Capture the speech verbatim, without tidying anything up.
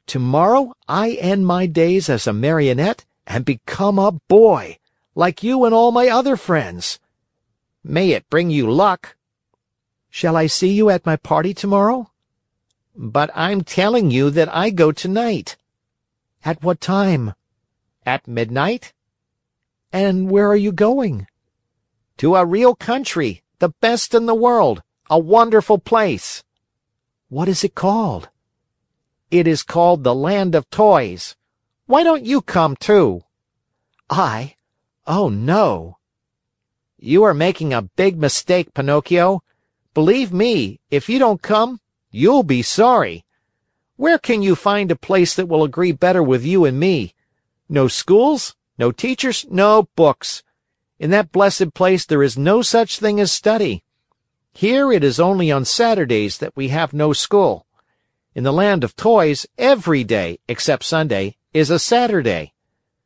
Tomorrow I end my days as a Marionette and become a boy, like you and all my other friends. May it bring you luck. Shall I see you at my party tomorrow? But I'm telling you that I go tonight. At what time? At midnight. And where are you going? To a real country, the best in the world, a wonderful place. What is it called? It is called the Land of Toys. Why don't you come too? I? Oh, no. You are making a big mistake, Pinocchio. Believe me, if you don't come, you'll be sorry. Where can you find a place that will agree better with you and me? No schools, no teachers, no books. In that blessed place there is no such thing as study. Here it is only on Saturdays that we have no school. In the Land of Toys, every day, except Sunday, is a Saturday.